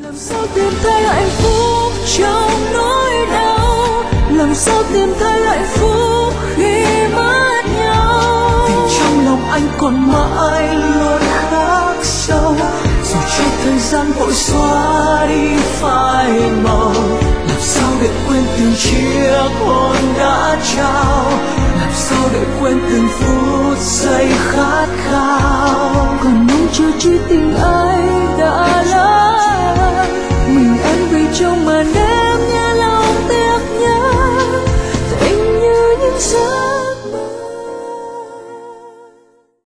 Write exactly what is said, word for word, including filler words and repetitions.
Làm sao tìm thấy hạnh phúc trong nỗi đau, làm sao tìm thấy hạnh phúc khi mất nhau. Vì trong lòng anh còn mãi luôn khắc sâu, dù cho thời gian vội xóa đi phai màu. Làm sao để quên từng chiếc hôn đã trao, làm sao để quên từng phút giây khát khao. Còn mong chờ truy tình ai